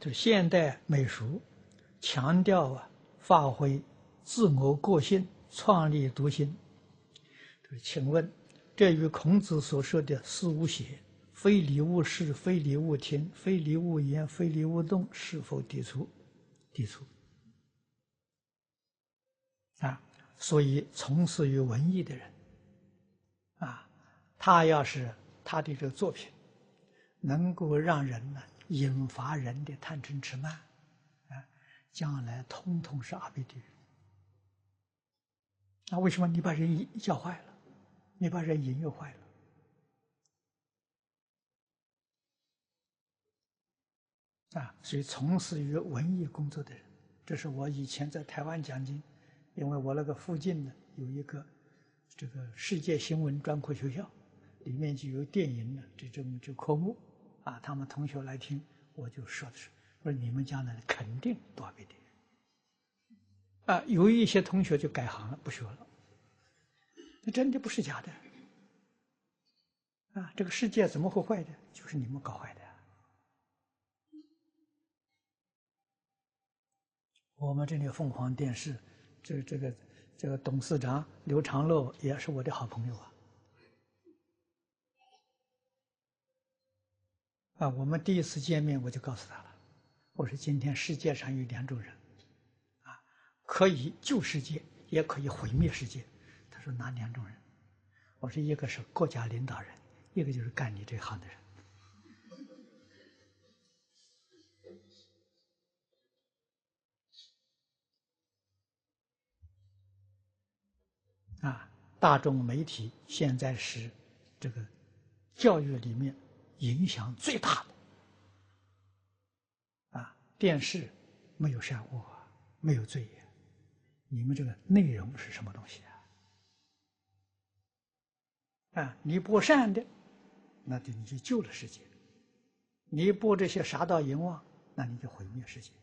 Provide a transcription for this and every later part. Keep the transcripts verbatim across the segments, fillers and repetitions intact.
这现代美术强调啊，发挥自我个性，创立独心。请问，这与孔子所说的“思无邪，非礼勿视，非礼勿听，非礼勿言，非礼勿动”是否抵触？抵触。啊，所以从事于文艺的人，啊，他要是他的这个作品能够让人呢引发人的贪嗔痴慢，啊，将来通通是阿鼻地狱。那为什么你把人教坏了，你把人引诱坏了？啊，所以从事于文艺工作的人，这是我以前在台湾讲经，因为我那个附近呢有一个这个世界新闻专科学校，里面就有电影的这种就科目，啊，他们同学来听，我就说的是，我说你们将来肯定多少倍的。啊，有一些同学就改行了，不学了。那真的不是假的。啊，这个世界怎么会坏的？就是你们搞坏的。我们这里凤凰电视，这这个这个董事长刘长乐也是我的好朋友啊。啊，我们第一次见面我就告诉他了，我说今天世界上有两种人，啊，可以救世界，也可以毁灭世界。他说哪两种人？我说一个是国家领导人，一个就是干你这行的人。啊，大众媒体现在是这个教育里面影响最大的。啊，电视没有善恶，没有罪业，你们这个内容是什么东西啊？啊，你播善的，那就你就救了世界；你播这些杀盗淫妄，那你就毁灭世界。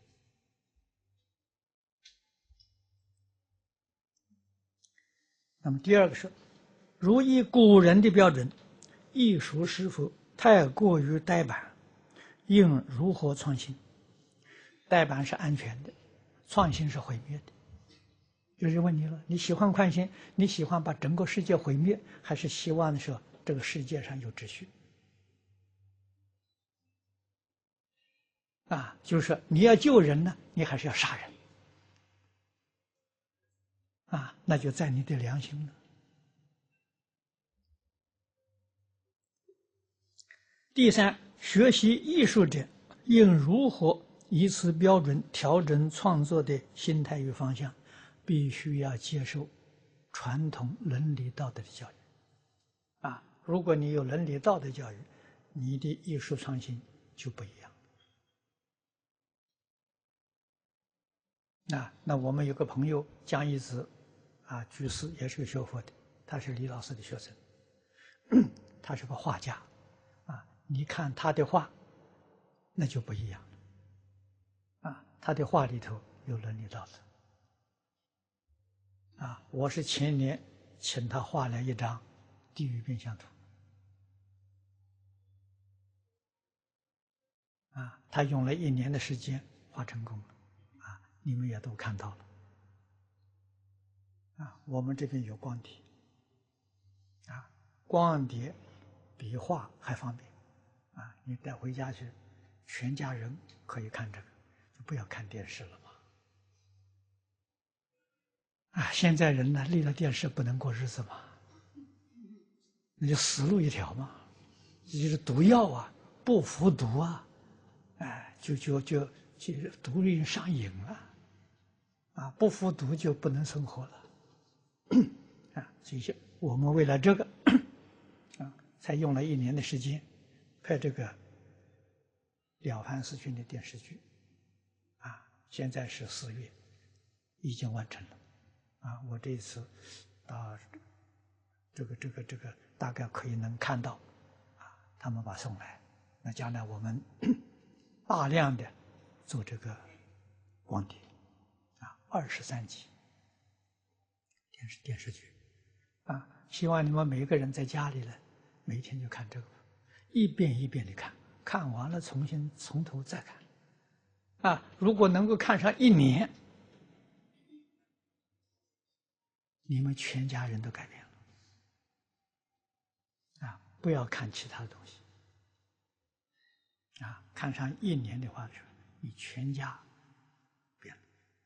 那么第二个是，如以古人的标准，艺术是否太过于呆板，应如何创新？呆板是安全的，创新是毁灭的。就是问你了，你喜欢创新，你喜欢把整个世界毁灭，还是希望说这个世界上有秩序？啊，就是说你要救人呢，你还是要杀人？啊，那就在你的良心了。第三，学习艺术者应如何以此标准调整创作的心态与方向？必须要接受传统伦理道德的教育。啊，如果你有伦理道德教育，你的艺术创新就不一样。啊，那我们有个朋友江一子，啊，居士也是个学佛的，他是李老师的学生，他是个画家，啊，你看他的画，那就不一样了，啊，他的画里头有伦理道德，啊，我是前年请他画了一张地狱变相图，啊，他用了一年的时间画成功了，啊，你们也都看到了。啊，我们这边有光碟，啊，光碟比画还方便，啊，你带回家去，全家人可以看这个，就不要看电视了嘛。啊，现在人呢，离了电视不能过日子嘛，那就死路一条嘛，这就是毒药啊，不服毒啊，哎，就就就就毒瘾上瘾了，啊，不服毒就不能生活了。啊，所以我们为了这个，啊，才用了一年的时间拍这个《了凡四训》的电视剧，啊，现在是四月，已经完成了，啊，我这一次到这个这个这个大概可以能看到，啊，他们把送来，那将来我们大量的做这个光碟，啊，二十三集电视电视剧。啊，希望你们每一个人在家里呢，每天就看这个，一遍一遍的看，看完了重新从头再看， 啊，如果能够看上一年，你们全家人都改变了。啊，不要看其他的东西。啊，看上一年的话，你全家变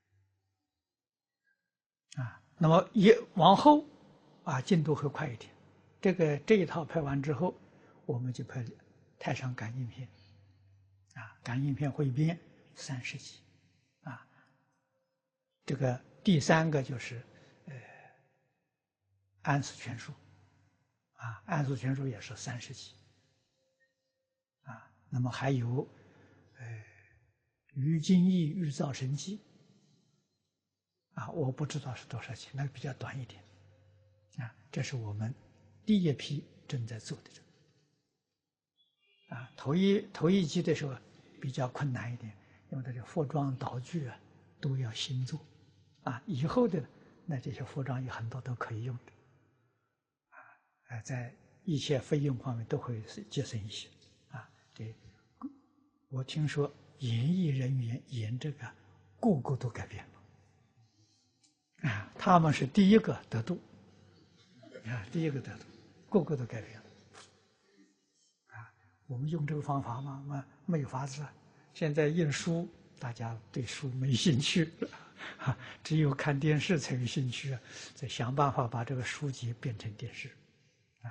了。啊，那么也往后，啊，进度会快一点。这个这一套拍完之后，我们就拍太上感应篇。啊，感应篇汇编三十集。啊，这个第三个就是呃安史全书。啊，安史全书也是三十集。啊，那么还有呃于金义玉造神记。啊，我不知道是多少集，那个比较短一点。啊，这是我们第一批正在做的这个。啊，头一头一集的时候比较困难一点，因为这个服装道具啊都要新做。啊，以后的那这些服装有很多都可以用的。啊，在一切费用方面都会节省一些。啊，这我听说演艺人员演这个个个都改变了。啊，他们是第一个得度。啊，第一个得度，个个都改变了。啊，我们用这个方法吗？没没有法子。现在印书，大家对书没兴趣，啊，只有看电视才有兴趣。再想办法把这个书籍变成电视。啊，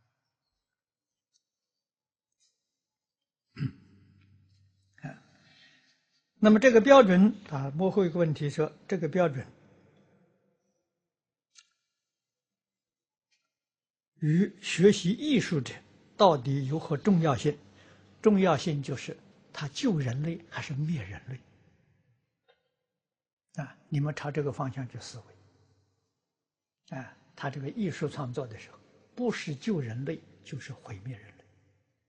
啊，那么这个标准啊，幕后一个问题说，这个标准与学习艺术者到底有何重要性？重要性就是它救人类还是灭人类？啊，你们朝这个方向去思维。啊，他这个艺术创作的时候，不是救人类，就是毁灭人类。